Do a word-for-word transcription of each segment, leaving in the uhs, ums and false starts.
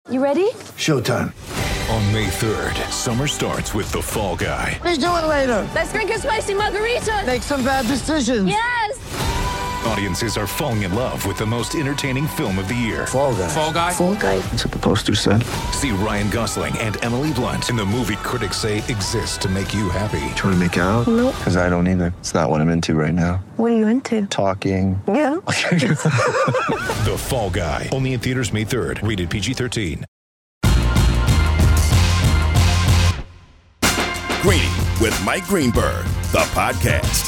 You ready? Showtime. On May third, summer starts with The Fall Guy. Let's do it later. Let's drink a spicy margarita. Make some bad decisions. Yes! Audiences are falling in love with the most entertaining film of the year. Fall Guy. Fall Guy? Fall Guy. That's what the poster said. See Ryan Gosling and Emily Blunt in the movie critics say exists to make you happy. Trying to make it out? Nope. Because I don't either. It's not what I'm into right now. What are you into? Talking. Yeah. The Fall Guy. Only in theaters May third. Rated P G thirteen. Greeny with Mike Greenberg, the podcast.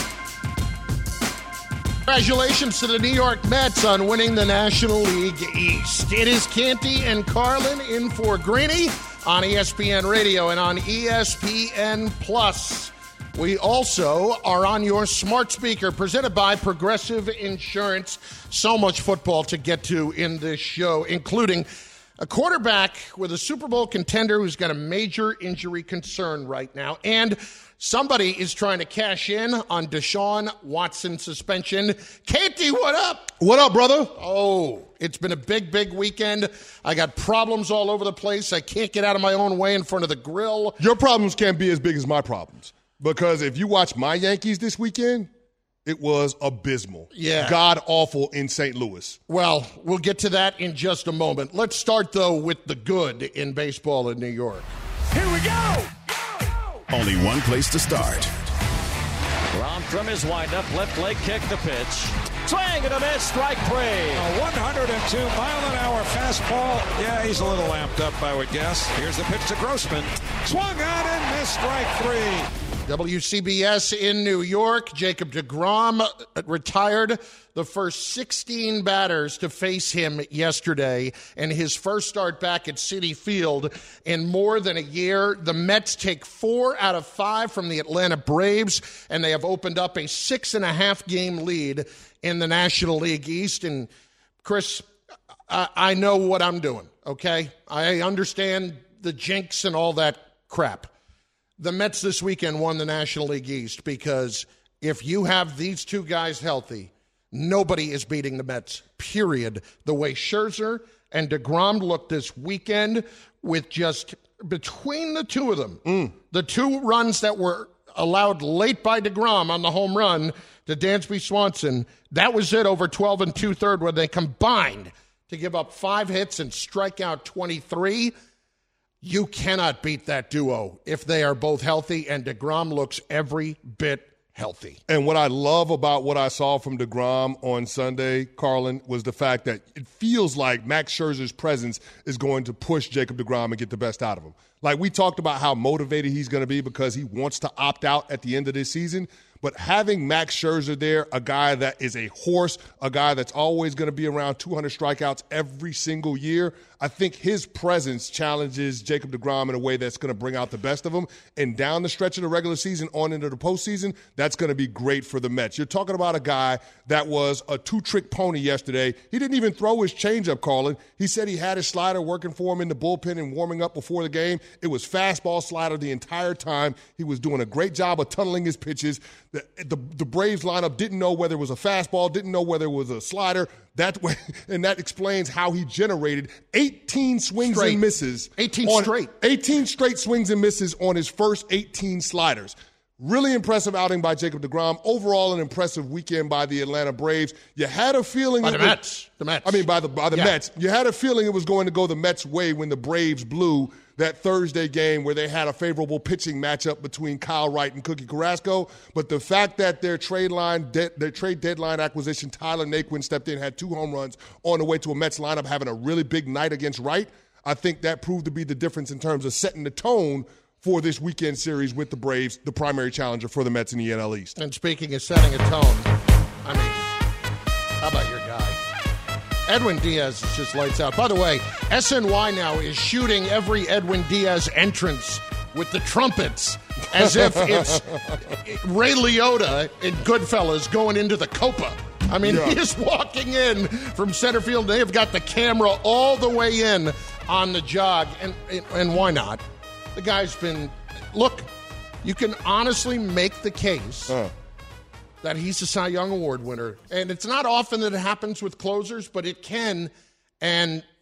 Congratulations to the New York Mets on winning the National League East. It is Canty and Carlin in for Greeny on E S P N Radio and on E S P N Plus. We also are on your smart speaker, presented by Progressive Insurance. So much football to get to in this show, including a quarterback with a Super Bowl contender who's got a major injury concern right now. And somebody is trying to cash in on Deshaun Watson's suspension. Canty, what up? What up, brother? Oh, it's been a big, big weekend. I got problems all over the place. I can't get out of my own way in front of the grill. Your problems can't be as big as my problems. Because if you watch my Yankees this weekend, it was abysmal. Yeah. God-awful in Saint Louis. Well, we'll get to that in just a moment. Let's start, though, with the good in baseball in New York. Here we go! go, go. Only one place to start. Rom from his windup, left leg kick the pitch. Swing and a miss, strike three. A one hundred two mile an hour fastball. Yeah, he's a little amped up, I would guess. Here's the pitch to Grossman. Swung on and missed, strike three. W C B S in New York, Jacob deGrom retired the first sixteen batters to face him yesterday, and his first start back at Citi Field in more than a year. The Mets take four out of five from the Atlanta Braves, and they have opened up a six and a half game lead in the National League East. And Chris, I, I know what I'm doing, okay? I understand the jinx and all that crap. The Mets this weekend won the National League East because if you have these two guys healthy, nobody is beating the Mets, period. The way Scherzer and DeGrom looked this weekend with just between the two of them, mm. the two runs that were allowed late by DeGrom on the home run to Dansby Swanson, that was it over twelve and two-thirds when they combined to give up five hits and strike out twenty-three. You cannot beat that duo if they are both healthy, and DeGrom looks every bit healthy. And what I love about what I saw from DeGrom on Sunday, Carlin, was the fact that it feels like Max Scherzer's presence is going to push Jacob deGrom and get the best out of him. Like, we talked about how motivated he's going to be because he wants to opt out at the end of this season. But having Max Scherzer there, a guy that is a horse, a guy that's always going to be around two hundred strikeouts every single year, I think his presence challenges Jacob deGrom in a way that's going to bring out the best of him. And down the stretch of the regular season, on into the postseason, that's going to be great for the Mets. You're talking about a guy that was a two-trick pony yesterday. He didn't even throw his changeup, Carlin. He said he had his slider working for him in the bullpen and warming up before the game. It was fastball slider the entire time. He was doing a great job of tunneling his pitches. The, the, the Braves lineup didn't know whether it was a fastball, didn't know whether it was a slider. That way, and that explains how he generated eighteen swings straight. and misses. eighteen on, straight. eighteen straight swings and misses on his first eighteen sliders. Really impressive outing by Jacob deGrom. Overall, an impressive weekend by the Atlanta Braves. You had a feeling by it the was, Mets. The Mets. I mean, by the by the yeah. Mets. You had a feeling it was going to go the Mets' way when the Braves blew that Thursday game where they had a favorable pitching matchup between Kyle Wright and Cookie Carrasco. But the fact that their trade line, de- their trade deadline acquisition, Tyler Naquin stepped in, had two home runs on the way to a Mets lineup, having a really big night against Wright. I think that proved to be the difference in terms of setting the tone for this weekend series with the Braves, the primary challenger for the Mets in the N L East. And speaking of setting a tone, I mean, how about your guy? Edwin Diaz is just lights out. By the way, S N Y now is shooting every Edwin Diaz entrance with the trumpets as if it's Ray Liotta in Goodfellas going into the Copa. I mean, yeah. He is walking in from center field. They have got the camera all the way in on the jog. And, and why not? The guy's been – look, you can honestly make the case uh. that he's a Cy Young Award winner. And it's not often that it happens with closers, but it can. And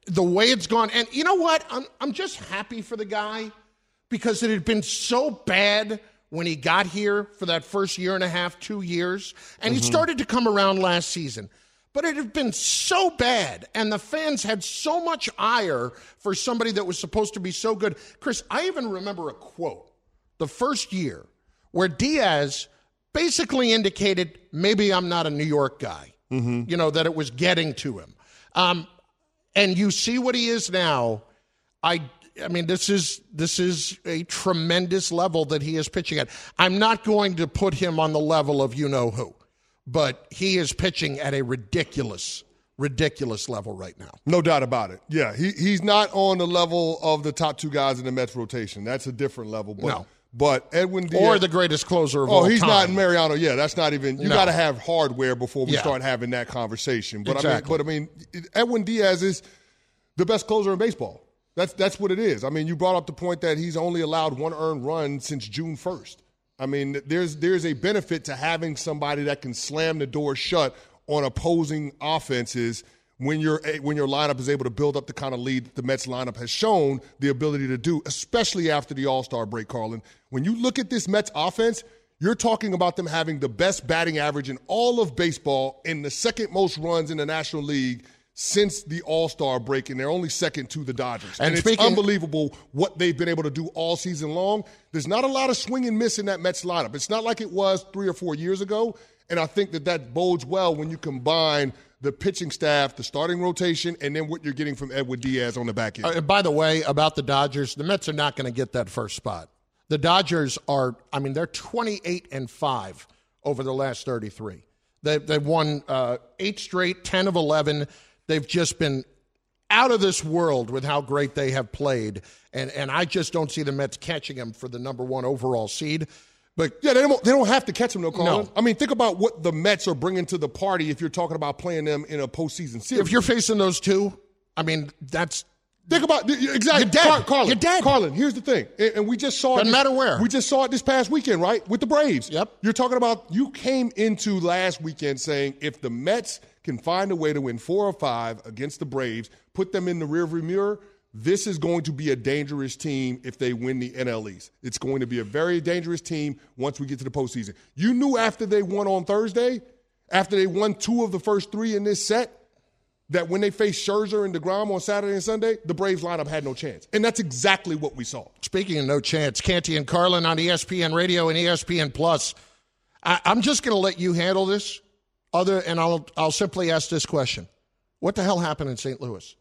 the way it's gone. And you know what? I'm I'm just happy for the guy because it had been so bad when he got here for that first year and a half, two years. And mm-hmm. he started to come around last season. But it had been so bad, and the fans had so much ire for somebody that was supposed to be so good. Chris, I even remember a quote the first year where Diaz basically indicated, maybe I'm not a New York guy, mm-hmm. you know, that it was getting to him. Um, and you see what he is now. I I mean, this is this is a tremendous level that he is pitching at. I'm not going to put him on the level of you-know-who. But he is pitching at a ridiculous, ridiculous level right now. No doubt about it. Yeah, he he's not on the level of the top two guys in the Mets rotation. That's a different level. But, no. But Edwin Diaz. Or the greatest closer of oh, all time. Oh, he's not Mariano. Yeah, that's not even. You no. got to have hardware before we yeah. start having that conversation. But exactly. I mean, but I mean, Edwin Diaz is the best closer in baseball. That's that's what it is. I mean, you brought up the point that he's only allowed one earned run since June first. I mean, there's there's a benefit to having somebody that can slam the door shut on opposing offenses when your when your lineup is able to build up the kind of lead that the Mets lineup has shown the ability to do, especially after the All-Star break, Carlin. When you look at this Mets offense, you're talking about them having the best batting average in all of baseball and the second most runs in the National League since the All-Star break, and they're only second to the Dodgers. And, and it's speaking, unbelievable what they've been able to do all season long. There's not a lot of swing and miss in that Mets lineup. It's not like it was three or four years ago, and I think that that bodes well when you combine the pitching staff, the starting rotation, and then what you're getting from Edwin Diaz on the back end. Uh, by the way, about the Dodgers, the Mets are not going to get that first spot. The Dodgers are, I mean, they're twenty-eight and five over the last thirty-three. They, they've won uh, eight straight, ten of eleven. They've just been out of this world with how great they have played, and and I just don't see the Mets catching them for the number one overall seed. But yeah, they don't, they don't have to catch them, though, Colin. No. I mean, think about what the Mets are bringing to the party if you're talking about playing them in a postseason series. If you're facing those two, I mean, that's think about exactly. You're dead. Car- Carlin, You're dead. Carlin, here's the thing, and, and we just saw Doesn't it. Doesn't matter where. We just saw it this past weekend, right, with the Braves. Yep. You're talking about you came into last weekend saying if the Mets can find a way to win four or five against the Braves, put them in the rearview mirror, this is going to be a dangerous team if they win the N L East. It's going to be a very dangerous team once we get to the postseason. You knew after they won on Thursday, after they won two of the first three in this set, that when they faced Scherzer and DeGrom on Saturday and Sunday, the Braves lineup had no chance. And that's exactly what we saw. Speaking of no chance, Canty and Carlin on E S P N Radio and E S P N Plus. I, I'm just going to let you handle this. Other, and I'll I'll simply ask this question. What the hell happened in Saint Louis?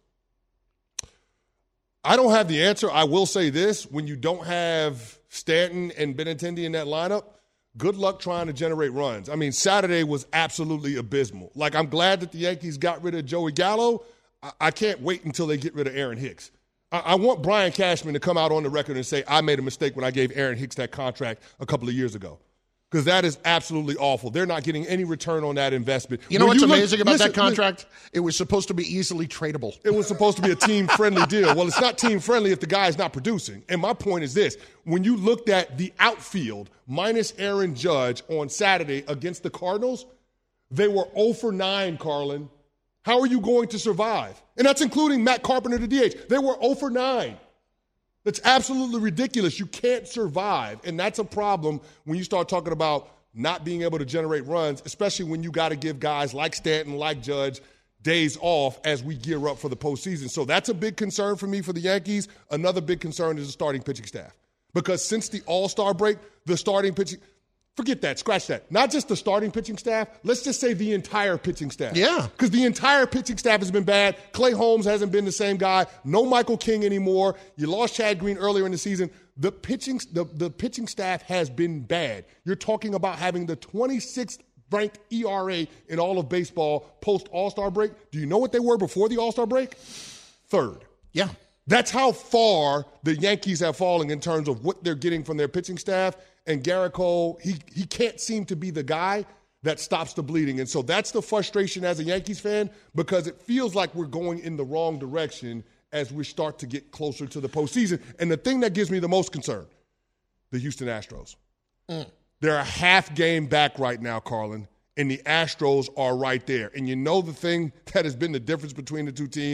I don't have the answer. I will say this. When you don't have Stanton and Benintendi in that lineup, good luck trying to generate runs. I mean, Saturday was absolutely abysmal. Like, I'm glad that the Yankees got rid of Joey Gallo. I, I can't wait until they get rid of Aaron Hicks. I, I want Brian Cashman to come out on the record and say, I made a mistake when I gave Aaron Hicks that contract a couple of years ago. Because that is absolutely awful. They're not getting any return on that investment. You know when what's you amazing look, about listen, that contract? It was supposed to be easily tradable. It was supposed to be a team-friendly deal. Well, it's not team-friendly if the guy is not producing. And my point is this. When you looked at the outfield minus Aaron Judge on Saturday against the Cardinals, they were oh for nine, Carlin. How are you going to survive? And that's including Matt Carpenter, the D H. They were oh for nine. That's absolutely ridiculous. You can't survive. And that's a problem when you start talking about not being able to generate runs, especially when you got to give guys like Stanton, like Judge, days off as we gear up for the postseason. So that's a big concern for me for the Yankees. Another big concern is the starting pitching staff. Because since the All-Star break, the starting pitching – forget that, scratch that. Not just the starting pitching staff. Let's just say the entire pitching staff. Yeah. Because the entire pitching staff has been bad. Clay Holmes hasn't been the same guy. No Michael King anymore. You lost Chad Green earlier in the season. The pitching, the, the pitching staff has been bad. You're talking about having the twenty-sixth ranked E R A in all of baseball post All-Star break. Do you know what they were before the All-Star break? Third. Yeah. That's how far the Yankees have fallen in terms of what they're getting from their pitching staff. And Garrett Cole, he he can't seem to be the guy that stops the bleeding. And so that's the frustration as a Yankees fan, because it feels like we're going in the wrong direction as we start to get closer to the postseason. And the thing that gives me the most concern, the Houston Astros. Mm. They're a half game back right now, Carlin, and the Astros are right there. And you know the thing that has been the difference between the two teams,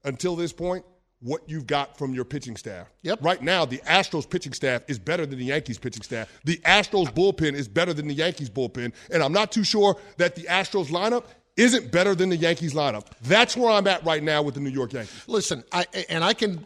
until this point, what you've got from your pitching staff. Yep. Right now, the Astros pitching staff is better than the Yankees pitching staff. The Astros bullpen is better than the Yankees bullpen. And I'm not too sure that the Astros lineup isn't better than the Yankees lineup. That's where I'm at right now with the New York Yankees. Listen, I and I can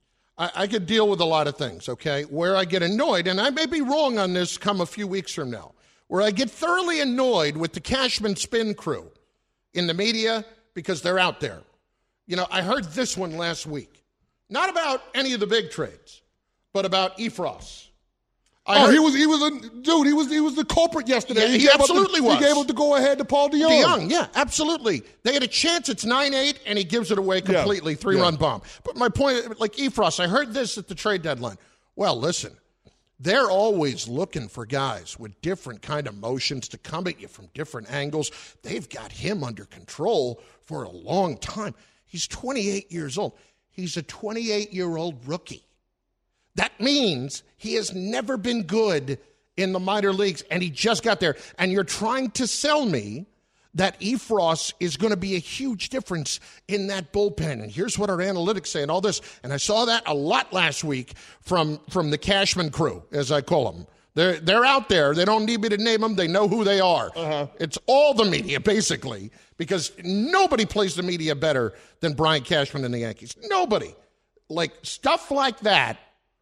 I, I could deal with a lot of things, okay? Where I get annoyed, and I may be wrong on this come a few weeks from now, where I get thoroughly annoyed with the Cashman spin crew in the media because they're out there. You know, I heard this one last week. Not about any of the big trades, but about Efros. I oh, heard, he was he was a dude. He was he was the culprit yesterday. Yeah, he, he absolutely the, was. He gave up to go ahead to Paul DeJong. DeJong, yeah, absolutely. They had a chance. It's nine eight, and he gives it away completely. Yeah. Three-run yeah. bomb. But my point, like Efros, I heard this at the trade deadline. Well, listen, they're always looking for guys with different kind of motions to come at you from different angles. They've got him under control for a long time. He's twenty-eight years old. He's a twenty-eight-year-old rookie. That means he has never been good in the minor leagues, and he just got there. And you're trying to sell me that Efros is going to be a huge difference in that bullpen. And here's what our analytics say and all this. And I saw that a lot last week from, from the Cashman crew, as I call them. They're, they're out there. They don't need me to name them. They know who they are. Uh-huh. It's all the media, basically, because nobody plays the media better than Brian Cashman and the Yankees. Nobody. Like, stuff like that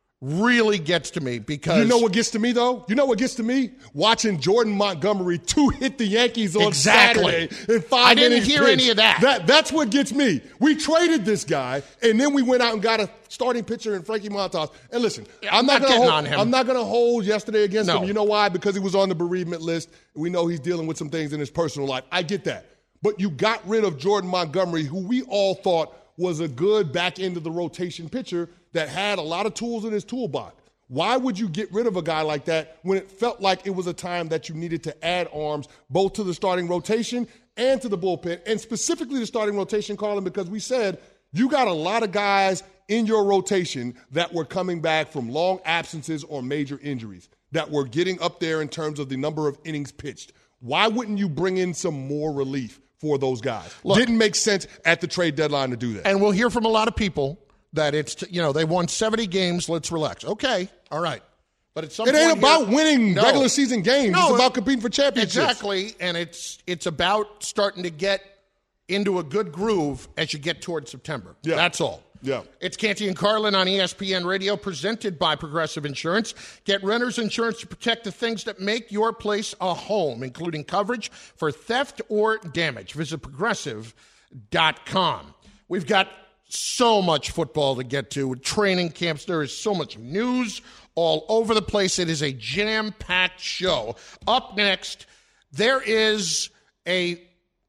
really gets to me because... You know what gets to me, though? You know what gets to me? Watching Jordan Montgomery two-hit the Yankees on exactly. Saturday in five I didn't innings hear pitched. any of that. that. That's what gets me. We traded this guy, and then we went out and got a starting pitcher in Frankie Montas. And listen, yeah, I'm, I'm not, not going to on him. I'm not going to hold yesterday against no. him. You know why? Because he was on the bereavement list. We know he's dealing with some things in his personal life. I get that. But you got rid of Jordan Montgomery, who we all thought was a good back end of the rotation pitcher that had a lot of tools in his toolbox. Why would you get rid of a guy like that when it felt like it was a time that you needed to add arms both to the starting rotation and to the bullpen, and specifically the starting rotation, Carlin, because we said you got a lot of guys in your rotation that were coming back from long absences or major injuries that were getting up there in terms of the number of innings pitched. Why wouldn't you bring in some more relief for those guys? Look, didn't make sense at the trade deadline to do that. And we'll hear from a lot of people that it's, you know, they won seventy games, let's relax. Okay, all right. But at some it ain't point about here, winning no, regular season games. No, it's about competing for championships. Exactly, and it's it's about starting to get into a good groove as you get towards September. Yeah. That's all. Yeah. It's Canty and Carlin on E S P N Radio, presented by Progressive Insurance. Get renter's insurance to protect the things that make your place a home, including coverage for theft or damage. Visit progressive dot com. We've got so much football to get to. Training camps, there is so much news all over the place. It is a jam-packed show. Up next, there is a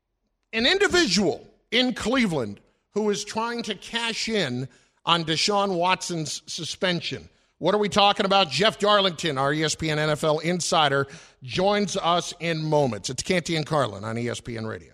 an individual in Cleveland who is trying to cash in on Deshaun Watson's suspension. What are we talking about? Jeff Darlington, our E S P N N F L insider, joins us in moments. It's Canty and Carlin on E S P N Radio.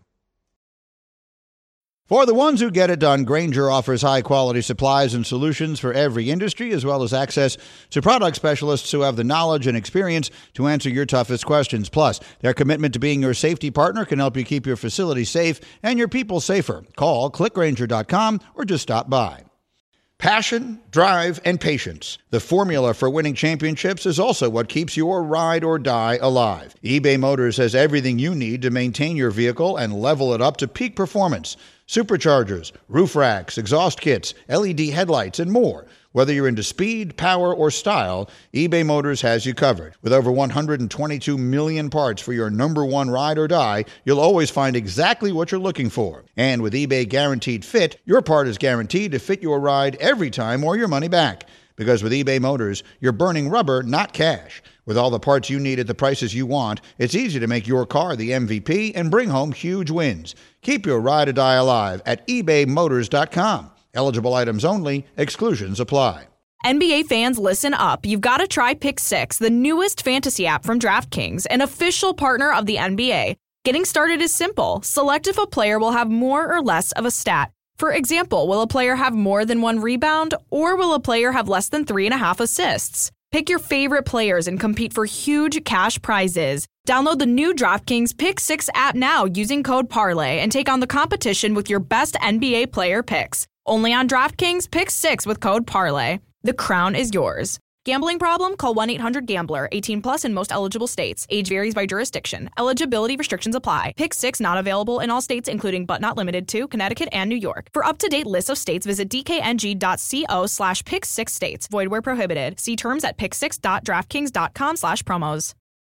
For the ones who get it done, Grainger offers high-quality supplies and solutions for every industry, as well as access to product specialists who have the knowledge and experience to answer your toughest questions. Plus, their commitment to being your safety partner can help you keep your facility safe and your people safer. Call click grainger dot com or just stop by. Passion, drive, and patience. The formula for winning championships is also what keeps your ride or die alive. eBay Motors has everything you need to maintain your vehicle and level it up to peak performance. Superchargers, roof racks, exhaust kits, L E D headlights, and more. Whether you're into speed, power, or style, eBay Motors has you covered. With over one hundred twenty-two million parts for your number one ride or die, you'll always find exactly what you're looking for. And with eBay Guaranteed Fit, your part is guaranteed to fit your ride every time or your money back. Because with eBay Motors, you're burning rubber, not cash. With all the parts you need at the prices you want, it's easy to make your car the M V P and bring home huge wins. Keep your ride or die alive at ebay motors dot com. Eligible items only. Exclusions apply. N B A fans, listen up. You've got to try Pick Six, the newest fantasy app from DraftKings, an official partner of the N B A. Getting started is simple. Select if a player will have more or less of a stat. For example, will a player have more than one rebound, or will a player have less than three and a half assists? Pick your favorite players and compete for huge cash prizes. Download the new DraftKings Pick Six app now using code Parlay and take on the competition with your best N B A player picks. Only on DraftKings, pick six with code PARLAY. The crown is yours. Gambling problem? Call one eight hundred gambler. eighteen plus in most eligible states. Age varies by jurisdiction. Eligibility restrictions apply. Pick six not available in all states, including but not limited to Connecticut and New York. For up-to-date list of states, visit dkng.co slash pick six states. Void where prohibited. See terms at pick six dot draftkings dot com slash promos.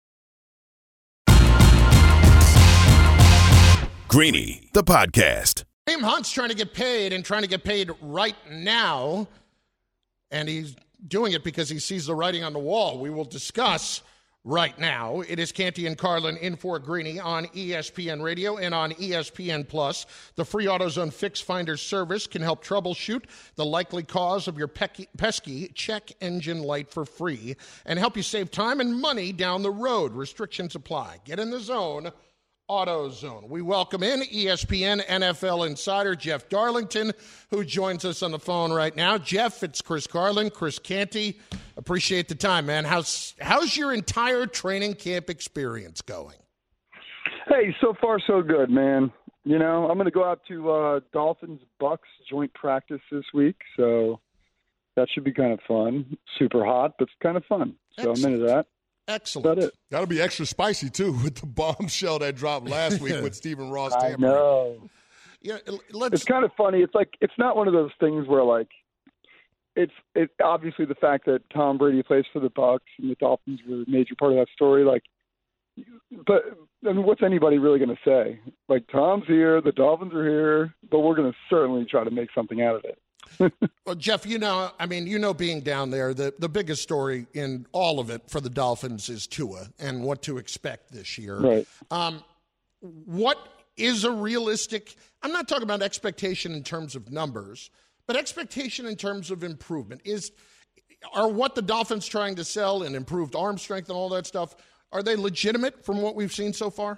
Greeny, the podcast. Kareem Hunt's trying to get paid and trying to get paid right now, and he's doing it because he sees the writing on the wall. We will discuss right now. It is Canty and Carlin in for Greeny on E S P N Radio and on E S P N Plus. The free AutoZone Fix Finder service can help troubleshoot the likely cause of your pecky, pesky check engine light for free and help you save time and money down the road. Restrictions apply. Get in the zone. AutoZone. We welcome in E S P N N F L insider Jeff Darlington, who joins us on the phone right now. Jeff, it's Chris Carlin, Chris Canty. Appreciate the time, man. How's how's your entire training camp experience going? Hey, so far so good, man. You know, I'm going to go out to uh, Dolphins-Bucks joint practice this week, so that should be kind of fun. Super hot, but it's kind of fun. So Excellent. I'm into that. Excellent. That it. That'll be extra spicy, too, with the bombshell that dropped last week with Stephen Ross tampering. I know. Yeah, let's... It's kind of funny. It's like it's not one of those things where, like, it's it obviously the fact that Tom Brady plays for the Bucks and the Dolphins were a major part of that story. Like, but I mean, what's anybody really going to say? Like, Tom's here, the Dolphins are here, but we're going to certainly try to make something out of it. Well, Jeff, you know, I mean, you know, being down there, the, the biggest story in all of it for the Dolphins is Tua and what to expect this year. Right. Um, what is a realistic, I'm not talking about expectation in terms of numbers, but expectation in terms of improvement. Is Are what the Dolphins trying to sell and improved arm strength and all that stuff, are they legitimate from what we've seen so far?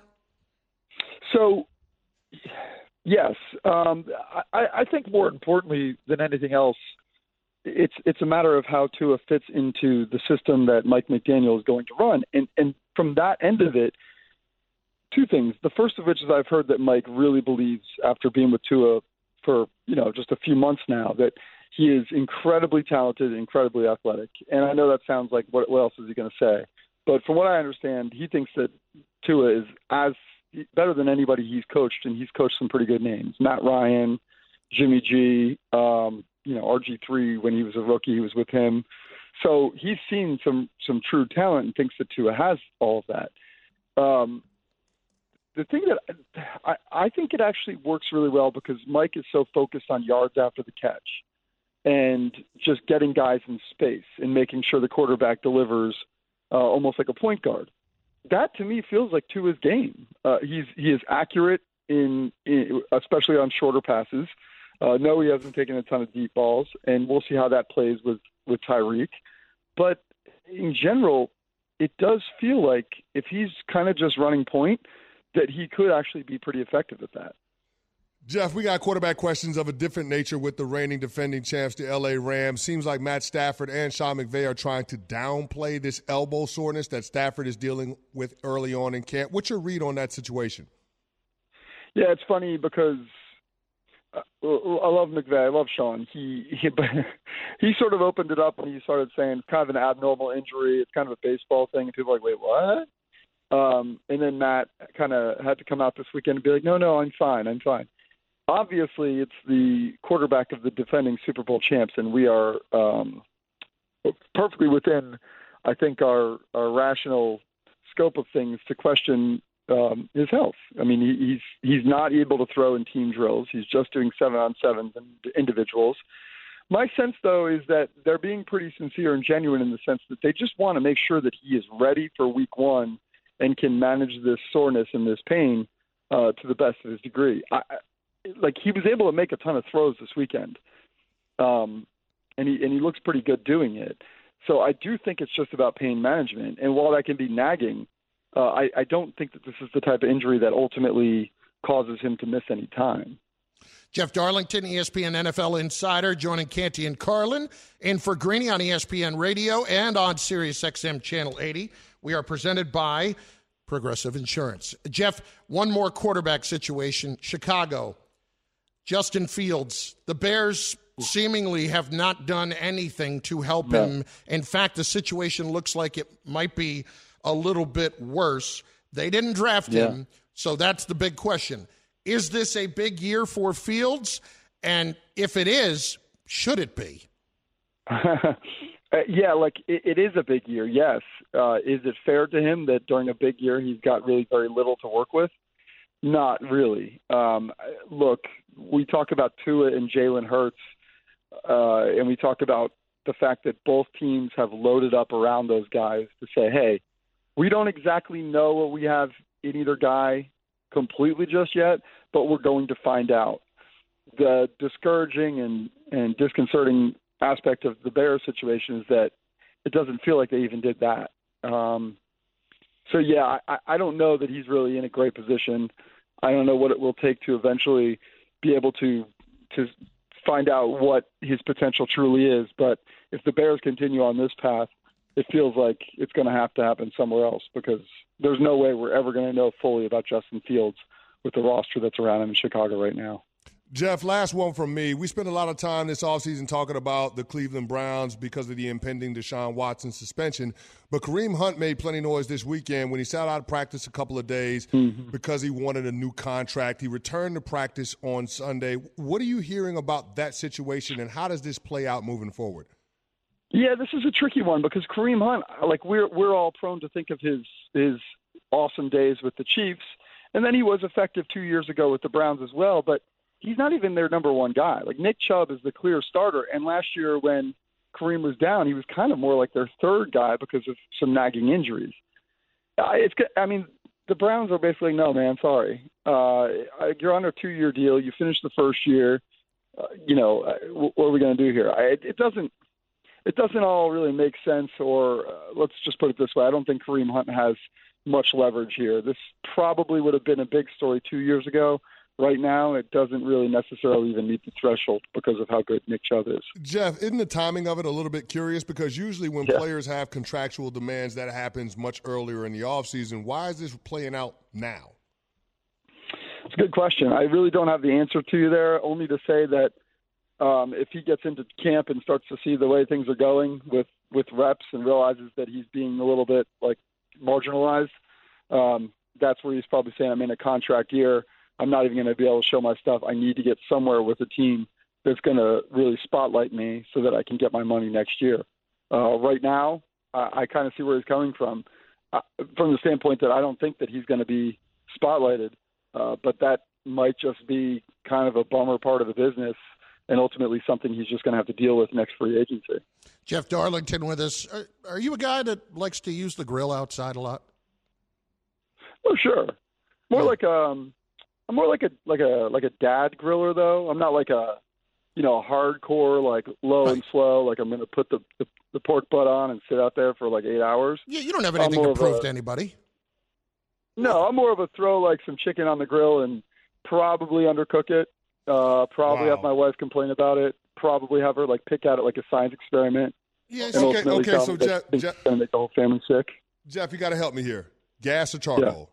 So, yes. Um, I, I think more importantly than anything else, it's it's a matter of how Tua fits into the system that Mike McDaniel is going to run. And, and from that end of it, two things. The first of which is I've heard that Mike really believes, after being with Tua for, you know, just a few months now, that he is incredibly talented, incredibly athletic. And I know that sounds like, what, what else is he going to say? But from what I understand, he thinks that Tua is as better than anybody he's coached, and he's coached some pretty good names. Matt Ryan, Jimmy G, um, you know, R G three, when he was a rookie, he was with him. So he's seen some some true talent and thinks that Tua has all of that. Um, the thing that I, I think it actually works really well because Mike is so focused on yards after the catch and just getting guys in space and making sure the quarterback delivers uh, almost like a point guard. That to me feels like Tua's game. Uh, he's he is accurate in, in especially on shorter passes. Uh, no, he hasn't taken a ton of deep balls, and we'll see how that plays with with Tyreek. But in general, it does feel like if he's kind of just running point, that he could actually be pretty effective at that. Jeff, we got quarterback questions of a different nature with the reigning defending champs, the L A Rams. Seems like Matt Stafford and Sean McVay are trying to downplay this elbow soreness that Stafford is dealing with early on in camp. What's your read on that situation? Yeah, it's funny because uh, I love McVay. I love Sean. He, he he sort of opened it up when he started saying it's kind of an abnormal injury. It's kind of a baseball thing. And people are like, wait, what? Um, and then Matt kind of had to come out this weekend and be like, no, no, I'm fine. I'm fine. Obviously, it's the quarterback of the defending Super Bowl champs, and we are um, perfectly within, I think, our, our rational scope of things to question um, his health. I mean, he, he's he's not able to throw in team drills. He's just doing seven-on-sevens and individuals. My sense, though, is that they're being pretty sincere and genuine in the sense that they just want to make sure that he is ready for week one and can manage this soreness and this pain uh, to the best of his degree. I, Like he was able to make a ton of throws this weekend, um, and he and he looks pretty good doing it. So I do think it's just about pain management. And while that can be nagging, uh, I, I don't think that this is the type of injury that ultimately causes him to miss any time. Jeff Darlington, E S P N N F L insider, joining Canty and Carlin in for Greeny on E S P N Radio and on Sirius X M Channel eighty. We are presented by Progressive Insurance. Jeff, one more quarterback situation. Chicago. Justin Fields. The Bears seemingly have not done anything to help No. him. In fact, the situation looks like it might be a little bit worse. They didn't draft Yeah. him, so that's the big question. Is this a big year for Fields? And if it is, should it be? Uh, yeah, like it, it is a big year, yes. Uh, is it fair to him that during a big year he's got really very little to work with? Not really. Um, look, we talk about Tua and Jalen Hurts, uh, and we talk about the fact that both teams have loaded up around those guys to say, hey, we don't exactly know what we have in either guy completely just yet, but we're going to find out. The discouraging and, and disconcerting aspect of the Bears situation is that it doesn't feel like they even did that. Um, so, yeah, I, I don't know that he's really in a great position. I don't know what it will take to eventually be able to to find out what his potential truly is. But if the Bears continue on this path, it feels like it's going to have to happen somewhere else because there's no way we're ever going to know fully about Justin Fields with the roster that's around him in Chicago right now. Jeff, last one from me. We spent a lot of time this offseason talking about the Cleveland Browns because of the impending Deshaun Watson suspension. But Kareem Hunt made plenty of noise this weekend when he sat out of practice a couple of days mm-hmm. because he wanted a new contract. He returned to practice on Sunday. What are you hearing about that situation, and how does this play out moving forward? Yeah, this is a tricky one because Kareem Hunt, like we're we're all prone to think of his his awesome days with the Chiefs, and then he was effective two years ago with the Browns as well, but he's not even their number one guy. Like Nick Chubb is the clear starter, and last year when Kareem was down, he was kind of more like their third guy because of some nagging injuries. I, it's, I mean, the Browns are basically, no, man, sorry. Uh, you're on a two-year deal. You finished the first year. Uh, you know, what are we going to do here? I, it doesn't. It doesn't all really make sense. Or uh, let's just put it this way: I don't think Kareem Hunt has much leverage here. This probably would have been a big story two years ago. Right now, it doesn't really necessarily even meet the threshold because of how good Nick Chubb is. Jeff, isn't the timing of it a little bit curious? Because usually when yeah. players have contractual demands, that happens much earlier in the offseason. Why is this playing out now? It's a good question. I really don't have the answer to you there, only to say that um, if he gets into camp and starts to see the way things are going with, with reps and realizes that he's being a little bit like marginalized, um, that's where he's probably saying, I'm in a contract year. I'm not even going to be able to show my stuff. I need to get somewhere with a team that's going to really spotlight me so that I can get my money next year. Uh, right now, I, I kind of see where he's coming from, uh, from the standpoint that I don't think that he's going to be spotlighted, uh, but that might just be kind of a bummer part of the business and ultimately something he's just going to have to deal with next free agency. Jeff Darlington with us. Are, are you a guy that likes to use the grill outside a lot? Oh, sure. More yeah. like um, I'm more like a like a like a dad griller though. I'm not like a you know hardcore like low right. and slow. Like I'm going to put the, the the pork butt on and sit out there for like eight hours. Yeah, you don't have anything to prove a, to anybody. No, I'm more of a throw like some chicken on the grill and probably undercook it. Uh, probably wow. have my wife complain about it. Probably have her like pick at it like a science experiment. Yes. Okay. Okay. So Jeff, it's Jeff, gonna make the whole family sick. Jeff, you got to help me here. Gas or charcoal?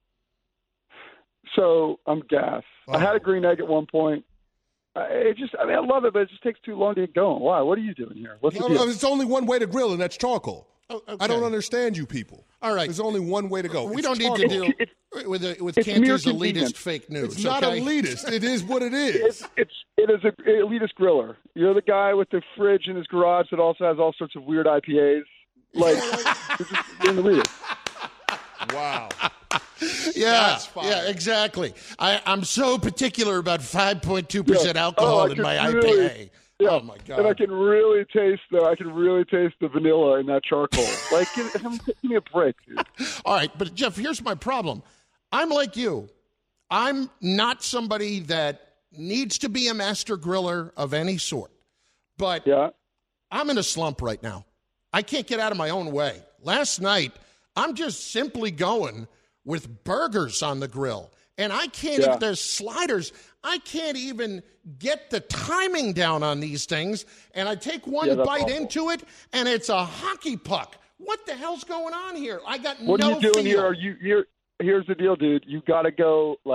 Yeah. So I'm gas. Oh. I had a green egg at one point. I, it just, I mean, I love it, but it just takes too long to get going. Why? What are you doing here? What's the well, deal? It's only one way to grill, and that's charcoal. Oh, okay. I don't understand you people. All right. There's only one way to go. We it's don't need charcoal. to deal it's, with a, with it's Cantor's elitist fake news. It's not okay? elitist. It is what it is. It's, it's it is an elitist griller. You're the guy with the fridge in his garage that also has all sorts of weird I P As. Like, you're just you're an elitist. Wow. Yeah, yeah, exactly. I, I'm so particular about five point two percent yeah. alcohol oh, in my really, I P A. Yeah. Oh my god! And I can really taste the I can really taste the vanilla in that charcoal. Like, give, give me a break, dude. All right, but Jeff, here's my problem. I'm like you. I'm not somebody that needs to be a master griller of any sort. But yeah. I'm in a slump right now. I can't get out of my own way. Last night, I'm just simply going with burgers on the grill. And I can't yeah. even, there's sliders. I can't even get the timing down on these things. And I take one yeah, bite awful. into it, and it's a hockey puck. What the hell's going on here? I got what no What are you doing feel. here? Are you here? Here's the deal, dude. You got to go like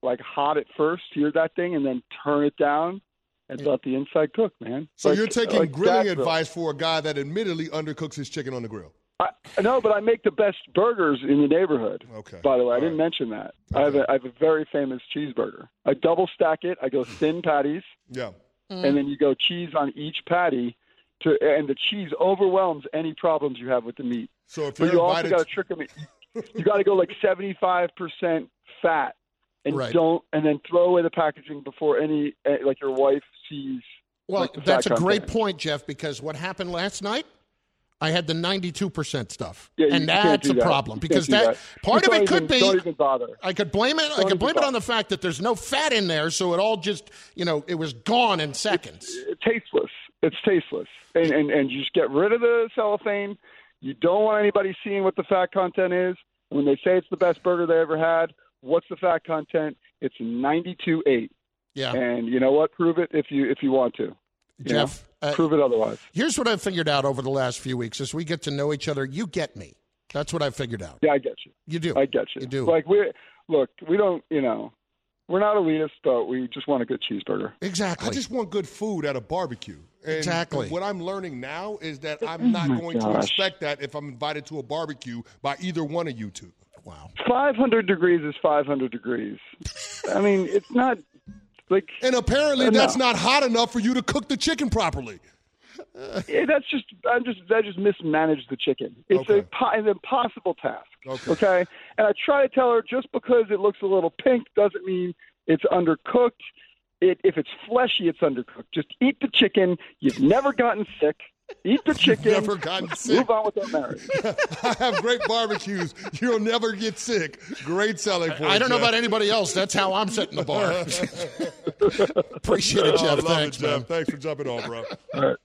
like hot at first, sear that thing, and then turn it down and let the inside cook, man. So like, you're taking like grilling that, advice for a guy that admittedly undercooks his chicken on the grill. I, no, but I make the best burgers in the neighborhood. Okay. By the way, I All didn't right. mention that. Okay. I have a I have a very famous cheeseburger. I double stack it. I go thin patties, Yeah. and then you go cheese on each patty, to and the cheese overwhelms any problems you have with the meat. So if But you're you also invited, got to trick them. You got to go like seventy-five percent fat, and Right. don't, and then throw away the packaging before any eh, like your wife sees. Well, like, the that's a fat great content. point, Jeff, because what happened last night, I had the ninety-two percent stuff. Yeah, you and can't that's do a that. problem You because can't do that, that. part Just of it don't could even- be Don't even bother. I could blame it. I Don't could even blame it bother. on the fact that there's no fat in there, so it all just, you know, it was gone in seconds. It's tasteless. It's tasteless, and, and and you just get rid of the cellophane. You don't want anybody seeing what the fat content is. And when they say it's the best burger they ever had, what's the fat content? It's ninety-two point eight. Yeah. And you know what? Prove it if you if you want to. You Jeff, know? uh, prove it otherwise. Here's what I've figured out over the last few weeks as we get to know each other. You get me. That's what I figured out. Yeah, I get you. You do. I get you. You do. Like we look, we don't. You know, we're not elitist, but we just want a good cheeseburger. Exactly. I just want good food at a barbecue. And Exactly. What I'm learning now is that I'm not Oh my going to gosh. expect that if I'm invited to a barbecue by either one of you two. Wow. five hundred degrees is five hundred degrees. I mean, it's not like. And apparently Uh, no. that's not hot enough for you to cook the chicken properly. Yeah, that's just I'm just I just mismanaged the chicken. It's Okay. a po- an impossible task. Okay. And I try to tell her just because it looks a little pink doesn't mean it's undercooked. It if it's fleshy, it's undercooked. Just eat the chicken. You've never gotten sick. Eat the chicken. Never gotten sick. Move on with our marriage. I have great barbecues. You'll never get sick. Great selling point. I don't know Jeff. about anybody else. That's how I'm setting the bar. Appreciate it, Oh, Jeff. love Thanks, it, Jeff. man. Thanks for jumping on, bro. All right.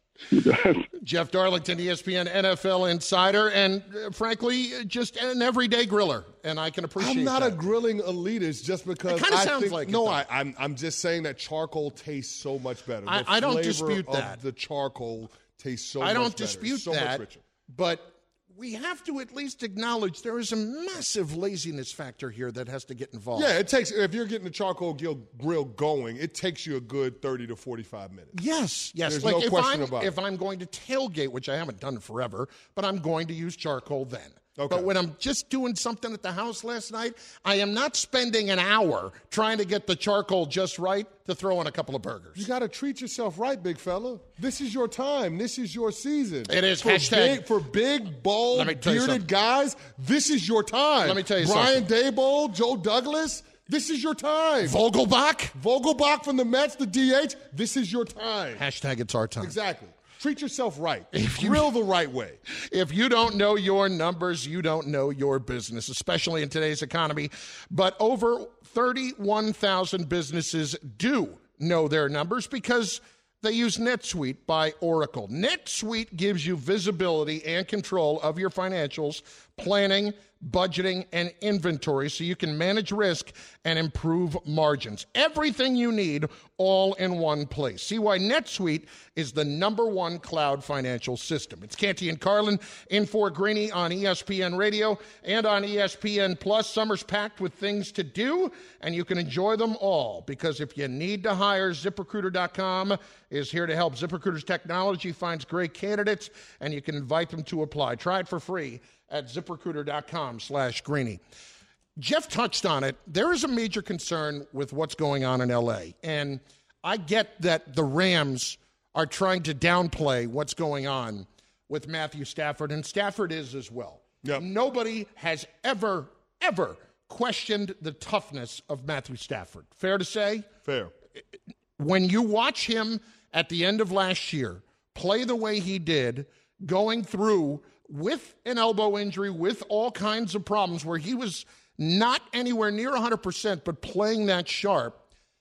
Jeff Darlington, E S P N N F L insider, and uh, frankly, uh, just an everyday griller, and I can appreciate I'm not that. a grilling elitist just because It kinda I sounds think, like it, no, though. I, I'm I'm just saying that charcoal tastes so much better. I- The I don't flavor dispute of that. The charcoal tastes so I much don't better. dispute so much that, richer. but we have to at least acknowledge there is a massive laziness factor here that has to get involved. Yeah, it takes if you're getting the charcoal grill, grill going, it takes you a good thirty to forty-five minutes. Yes, yes. There's like no if question I'm, about if it. I'm going to tailgate, which I haven't done forever, but I'm going to use charcoal then. Okay. But when I'm just doing something at the house last night, I am not spending an hour trying to get the charcoal just right to throw in a couple of burgers. You got to treat yourself right, big fella. This is your time. This is your season. It is. for Hashtag- big, for big, bold, Let me tell you bearded something. guys. This is your time. Let me tell you Brian Daboll, Joe Douglas. This is your time. Vogelbach? Vogelbach from the Mets, the D H. This is your time. Hashtag it's our time. Exactly. Treat yourself right. If you- Grill the right way. If you don't know your numbers, you don't know your business, especially in today's economy. But over thirty-one thousand businesses do know their numbers because they use NetSuite by Oracle. NetSuite gives you visibility and control of your financials, planning, budgeting, and inventory so you can manage risk and improve margins. Everything you need all in one place. See why NetSuite is the number one cloud financial system. It's Canty and Carlin in for Greeny on E S P N Radio and on E S P N Plus. Summer's packed with things to do, and you can enjoy them all because if you need to hire, ZipRecruiter dot com is here to help. ZipRecruiter's technology finds great candidates, and you can invite them to apply. Try it for free at ZipRecruiter dot com slash Greeny. Jeff touched on it. There is a major concern with what's going on in L A. And I get that the Rams are trying to downplay what's going on with Matthew Stafford, and Stafford is as well. Yep. Nobody has ever, ever questioned the toughness of Matthew Stafford. Fair to say? Fair. When you watch him at the end of last year play the way he did, going through with an elbow injury, with all kinds of problems where he was not anywhere near one hundred percent, but playing that sharp.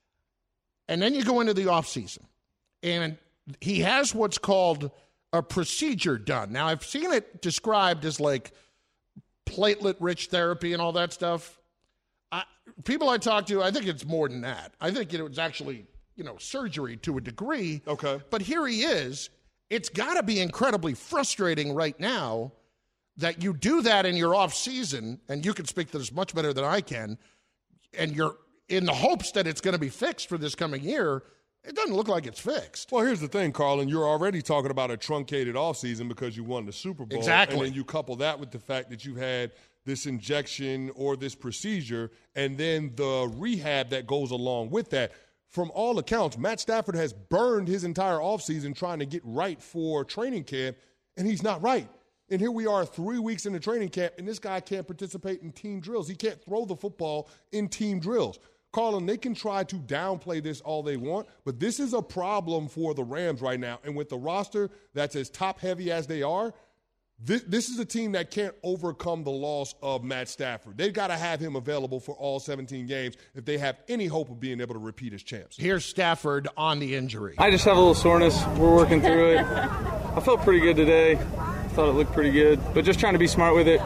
And then you go into the offseason, and he has what's called a procedure done. Now, I've seen it described as like platelet-rich therapy and all that stuff. I, people I talk to, I think it's more than that. I think it was actually, you know, surgery to a degree. Okay. But here he is. It's got to be incredibly frustrating right now that you do that in your off season, and you can speak to this much better than I can, and you're in the hopes that it's going to be fixed for this coming year, it doesn't look like it's fixed. Well, here's the thing, Carlin. You're already talking about a truncated offseason because you won the Super Bowl. Exactly. And then you couple that with the fact that you had this injection or this procedure and then the rehab that goes along with that. From all accounts, Matt Stafford has burned his entire offseason trying to get right for training camp, and he's not right. And here we are three weeks into training camp, and this guy can't participate in team drills. He can't throw the football in team drills. Carlin, they can try to downplay this all they want, but this is a problem for the Rams right now. And with the roster that's as top-heavy as they are, this, this is a team that can't overcome the loss of Matt Stafford. They've got to have him available for all seventeen games if they have any hope of being able to repeat as champs. Here's Stafford on the injury. I just have a little soreness. We're working through it. I felt pretty good today. Thought it looked pretty good, but just trying to be smart with it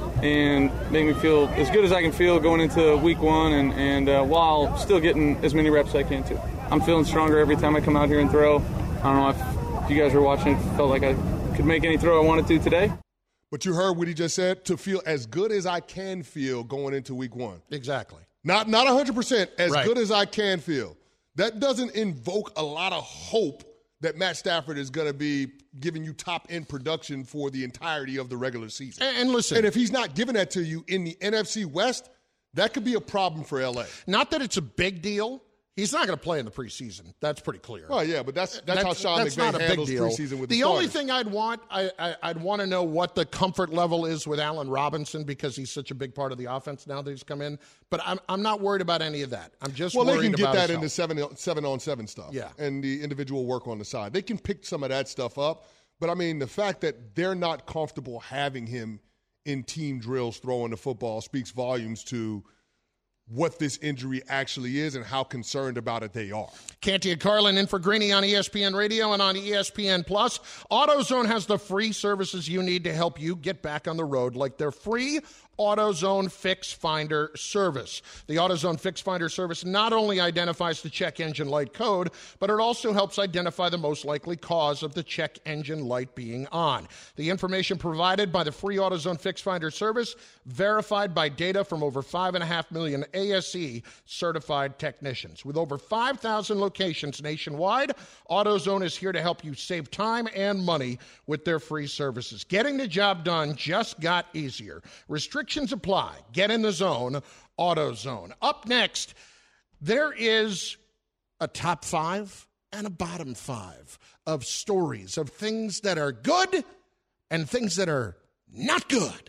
and make me feel as good as I can feel going into week one and, and uh, while still getting as many reps as I can too. I'm feeling stronger every time I come out here and throw. I don't know if, if you guys were watching, it felt like I could make any throw I wanted to today. But you heard what he just said, to feel as good as I can feel going into week one. Exactly. Not not one hundred percent, as right. good as I can feel. That doesn't invoke a lot of hope that Matt Stafford is going to be giving you top-end production for the entirety of the regular season. And, and listen. And if he's not giving that to you in the N F C West, that could be a problem for L A. Not that it's a big deal. He's not going to play in the preseason. That's pretty clear. Well, yeah, but that's that's, that's how Sean that's McVay not a handles big deal. preseason with the the only starters. thing I'd want, I, I, I'd want to know what the comfort level is with Allen Robinson because he's such a big part of the offense now that he's come in. But I'm I'm not worried about any of that. I'm just well, worried they can get about that his into seven seven on seven stuff. Yeah, and the individual work on the side. They can pick some of that stuff up. But I mean, the fact that they're not comfortable having him in team drills throwing the football speaks volumes to what this injury actually is and how concerned about it they are. Canty and Carlin in for Greeny on E S P N Radio and on E S P N Plus. AutoZone has the free services you need to help you get back on the road, like their free AutoZone Fix Finder service. The AutoZone Fix Finder service not only identifies the check engine light code, but it also helps identify the most likely cause of the check engine light being on. The information provided by the free AutoZone Fix Finder service, verified by data from over five and a half million A S E certified technicians. With over five thousand locations nationwide, AutoZone is here to help you save time and money with their free services. Getting the job done just got easier. Restrictions apply. Get in the zone, AutoZone. Up next, there is a top five and a bottom five of stories of things that are good and things that are not good.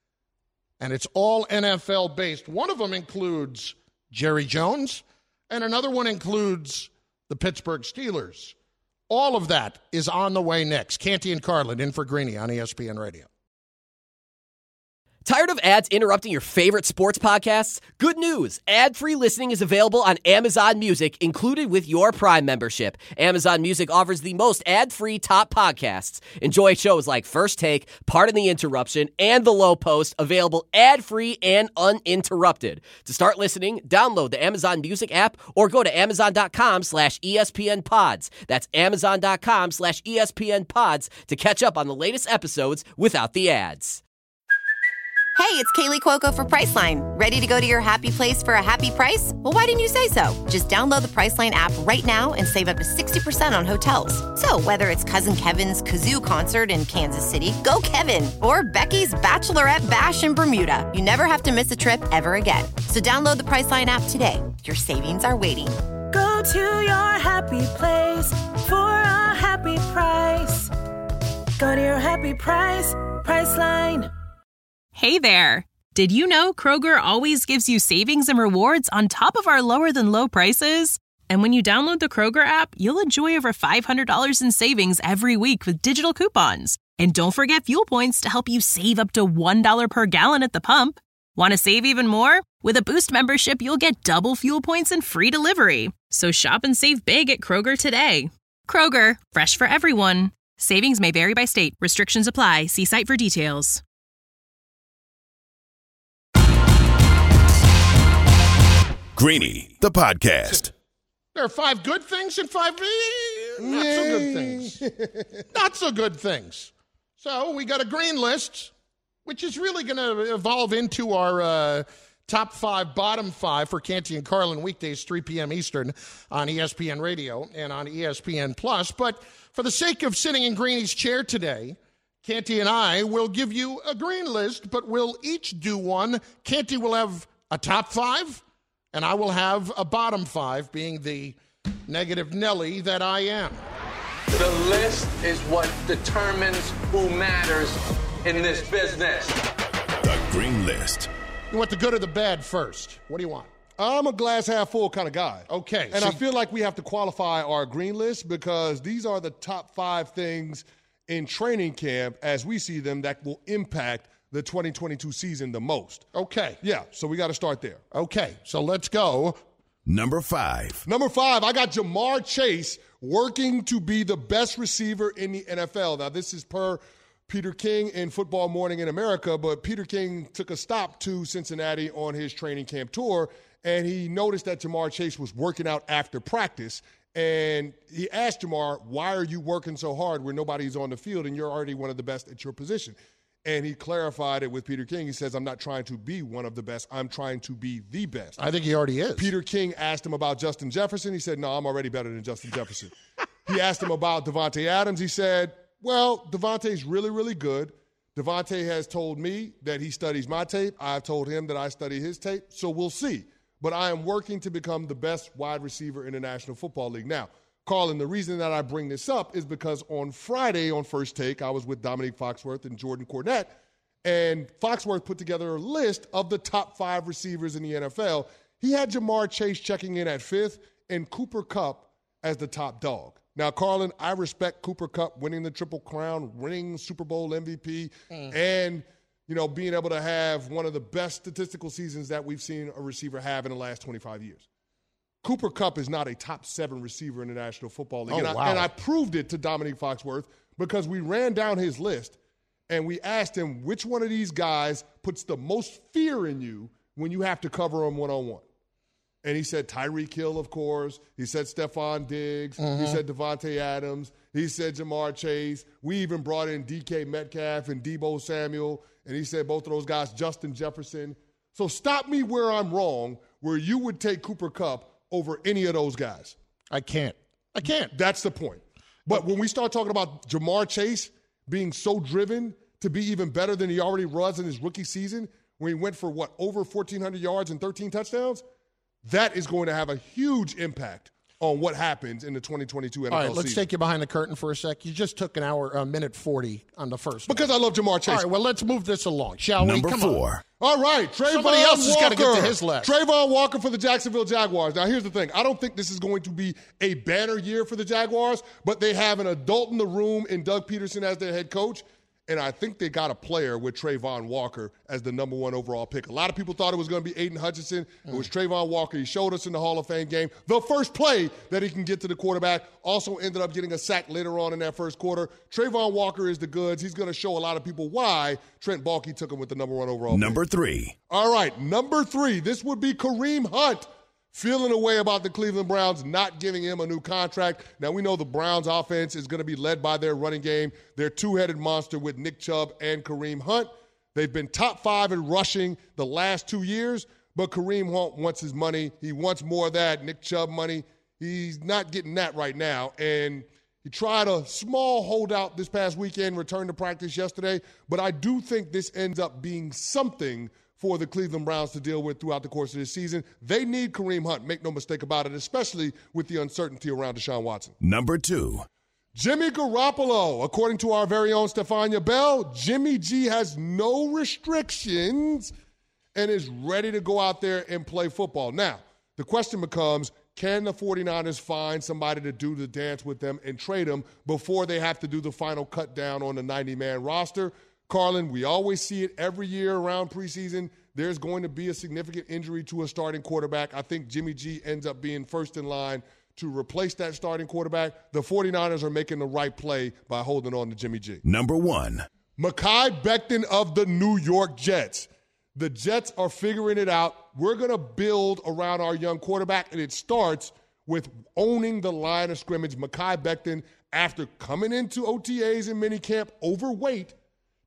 And it's all N F L-based. One of them includes Jerry Jones, and another one includes the Pittsburgh Steelers. All of that is on the way next. Canty and Carlin in for Greeny on E S P N Radio. Tired of ads interrupting your favorite sports podcasts? Good news! Ad-free listening is available on Amazon Music, included with your Prime membership. Amazon Music offers the most ad-free top podcasts. Enjoy shows like First Take, Pardon the Interruption, and The Low Post, available ad-free and uninterrupted. To start listening, download the Amazon Music app or go to amazon.com slash ESPN pods. That's amazon.com slash ESPN pods to catch up on the latest episodes without the ads. Hey, it's Kaylee Cuoco for Priceline. Ready to go to your happy place for a happy price? Well, why didn't you say so? Just download the Priceline app right now and save up to sixty percent on hotels. So whether it's Cousin Kevin's Kazoo Concert in Kansas City, go Kevin, or Becky's Bachelorette Bash in Bermuda, you never have to miss a trip ever again. So download the Priceline app today. Your savings are waiting. Go to your happy place for a happy price. Go to your happy price, Priceline. Hey there! Did you know Kroger always gives you savings and rewards on top of our lower-than-low prices? And when you download the Kroger app, you'll enjoy over five hundred dollars in savings every week with digital coupons. And don't forget fuel points to help you save up to one dollar per gallon at the pump. Want to save even more? With a Boost membership, you'll get double fuel points and free delivery. So shop and save big at Kroger today. Kroger, fresh for everyone. Savings may vary by state. Restrictions apply. See site for details. Greeny, the podcast. There are five good things and five not so good things. Not so good things. So we got a green list, which is really going to evolve into our uh, top five, bottom five for Canty and Carlin weekdays, three p.m. Eastern on E S P N Radio and on E S P N Plus. But for the sake of sitting in Greeny's chair today, Canty and I will give you a green list, but we'll each do one. Canty will have a top five, and I will have a bottom five, being the negative Nelly that I am. The list is what determines who matters in this business. The green list. You want the good or the bad first? What do you want? I'm a glass half full kind of guy. Okay. And so I feel like we have to qualify our green list because these are the top five things in training camp as we see them that will impact the twenty twenty-two season the most. Okay. Yeah, so we got to start there. Okay, so let's go. Number five. Number five, I got Jamar Chase working to be the best receiver in the N F L. Now, this is per Peter King in Football Morning in America, but Peter King took a stop to Cincinnati on his training camp tour, and he noticed that Jamar Chase was working out after practice. And he asked Jamar, why are you working so hard when nobody's on the field and you're already one of the best at your position? And he clarified it with Peter King. He says, I'm not trying to be one of the best. I'm trying to be the best. I think he already is. Peter King asked him about Justin Jefferson. He said, no, I'm already better than Justin Jefferson. He asked him about Devontae Adams. He said, well, Devontae's really, really good. Devontae has told me that he studies my tape. I've told him that I study his tape. So we'll see. But I am working to become the best wide receiver in the National Football League. Now, Carlin, the reason that I bring this up is because on Friday on First Take, I was with Dominique Foxworth and Jordan Cornette, and Foxworth put together a list of the top five receivers in the N F L. He had Jamar Chase checking in at fifth and Cooper Kupp as the top dog. Now, Carlin, I respect Cooper Kupp winning the Triple Crown, winning Super Bowl M V P, mm. and you know, being able to have one of the best statistical seasons that we've seen a receiver have in the last twenty-five years. Cooper Kupp is not a top seven receiver in the National Football League. Oh, and, I, wow. and I proved it to Dominique Foxworth because we ran down his list and we asked him which one of these guys puts the most fear in you when you have to cover him one-on-one. And he said Tyreek Hill, of course. He said Stephon Diggs. Mm-hmm. He said Devontae Adams. He said Jamar Chase. We even brought in D K Metcalf and Deebo Samuel. And he said both of those guys, Justin Jefferson. So stop me where I'm wrong, where you would take Cooper Kupp over any of those guys. I can't. I can't. That's the point. But when we start talking about Jamar Chase being so driven to be even better than he already was in his rookie season, when he went for, what, over fourteen hundred yards and thirteen touchdowns, that is going to have a huge impact on what happens in the twenty twenty-two N F L season. All right, season. let's take you behind the curtain for a sec. You just took an hour, a minute forty on the first Because one. I love Jamar Chase. All right, well, let's move this along, shall Number we? Come four. on. All right, Trayvon Somebody else has got to get to Walker. his list. Trayvon Walker for the Jacksonville Jaguars. Now, here's the thing. I don't think this is going to be a banner year for the Jaguars, but they have an adult in the room in Doug Peterson as their head coach, and I think they got a player with Trayvon Walker as the number one overall pick. A lot of people thought it was going to be Aiden Hutchinson. It was Trayvon Walker. He showed us in the Hall of Fame game the first play that he can get to the quarterback. Also ended up getting a sack later on in that first quarter. Trayvon Walker is the goods. He's going to show a lot of people why Trent Baalke took him with the number one overall pick. Number three. All right, number three. This would be Kareem Hunt. Feeling a way about the Cleveland Browns not giving him a new contract. Now, we know the Browns' offense is going to be led by their running game. Their two-headed monster with Nick Chubb and Kareem Hunt. They've been top five in rushing the last two years, but Kareem Hunt wants his money. He wants more of that Nick Chubb money. He's not getting that right now, and he tried a small holdout this past weekend, returned to practice yesterday, but I do think this ends up being something for the Cleveland Browns to deal with throughout the course of this season. They need Kareem Hunt, make no mistake about it, especially with the uncertainty around Deshaun Watson. Number two. Jimmy Garoppolo. According to our very own Stefania Bell, Jimmy G has no restrictions and is ready to go out there and play football. Now, the question becomes, can the 49ers find somebody to do the dance with them and trade them before they have to do the final cut down on the ninety-man roster? Carlin, we always see it every year around preseason. There's going to be a significant injury to a starting quarterback. I think Jimmy G ends up being first in line to replace that starting quarterback. The 49ers are making the right play by holding on to Jimmy G. Number one. Mekhi Becton of the New York Jets. The Jets are figuring it out. We're going to build around our young quarterback, and it starts with owning the line of scrimmage. Mekhi Becton, after coming into O T As and minicamp overweight,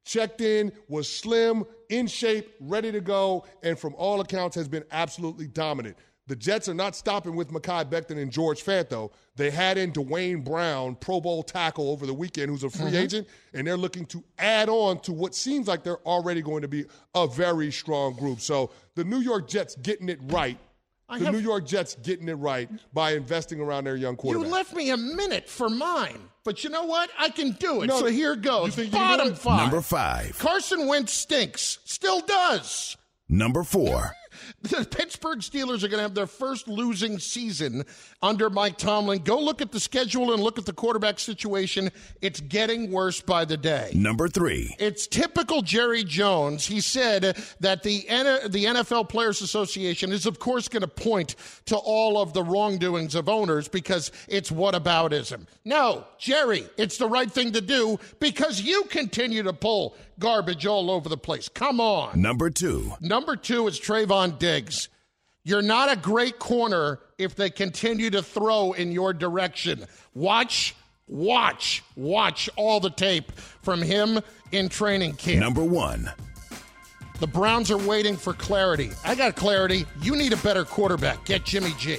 checked in, was slim, in shape, ready to go, and from all accounts has been absolutely dominant. The Jets are not stopping with Mekhi Becton and George Fant, though. They had in Dwayne Brown, Pro Bowl tackle over the weekend, who's a free mm-hmm. agent, and they're looking to add on to what seems like they're already going to be a very strong group. So the New York Jets getting it right. I the have... New York Jets getting it right by investing around their young quarterback. You left me a minute for mine, but you know what? I can do it. No, so here goes. Bottom five. Number five. Carson Wentz stinks. Still does. Number four. The Pittsburgh Steelers are going to have their first losing season under Mike Tomlin. Go look at the schedule and look at the quarterback situation. It's getting worse by the day. Number three. It's typical Jerry Jones. He said that the the N F L Players Association is, of course, going to point to all of the wrongdoings of owners because it's whataboutism. No, Jerry, it's the right thing to do because you continue to pull garbage all over the place. Come on. Number two. Number two is Trayvon Diggs. You're not a great corner if they continue to throw in your direction. Watch, watch, watch all the tape from him in training camp. Number one. The Browns are waiting for clarity. I got clarity. You need a better quarterback. Get Jimmy G.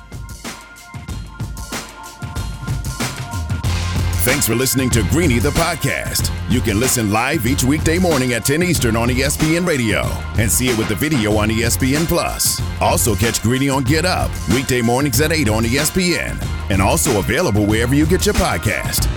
Thanks for listening to Greeny the podcast. You can listen live each weekday morning at ten Eastern on E S P N Radio and see it with the video on E S P N Plus. Also catch Greeny on Get Up weekday mornings at eight on E S P N and also available wherever you get your podcast.